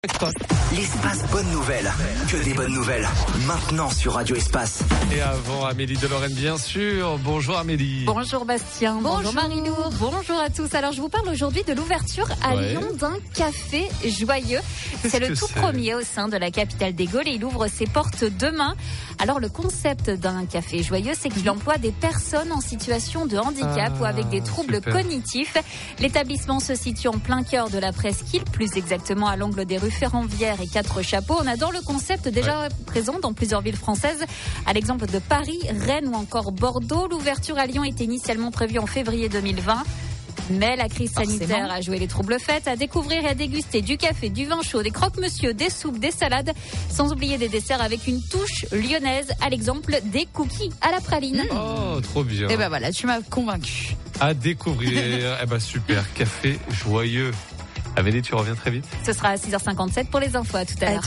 L'espace bonne nouvelle, que des bonnes nouvelles, maintenant sur Radio Espace. Et avant Amélie de Lorraine bien sûr, bonjour Amélie. Bonjour Bastien, bonjour Marilou, bonjour à tous. Alors je vous parle aujourd'hui de l'ouverture à Lyon d'un café joyeux. C'est le tout premier au sein de la capitale des Gaules et il ouvre ses portes demain. Alors le concept d'un café joyeux, c'est qu'il emploie des personnes en situation de handicap ou avec des troubles cognitifs. L'établissement se situe en plein cœur de la presqu'île, plus exactement à l'angle des rues Ferranvière et Quatre Chapeaux. On adore le concept déjà présent dans plusieurs villes françaises, à l'exemple de Paris, Rennes ou encore Bordeaux. L'ouverture à Lyon était initialement prévue en février 2020. Mais la crise sanitaire a joué les troubles faits. À découvrir et à déguster du café, du vin chaud, des croque-monsieur, des soupes, des salades, sans oublier des desserts avec une touche lyonnaise, à l'exemple des cookies à la praline. Oh, trop bien. Et ben voilà, tu m'as convaincu. À découvrir. Super, café joyeux. Amélie, tu reviens très vite. Ce sera à 6h57 pour les infos. À tout à l'heure.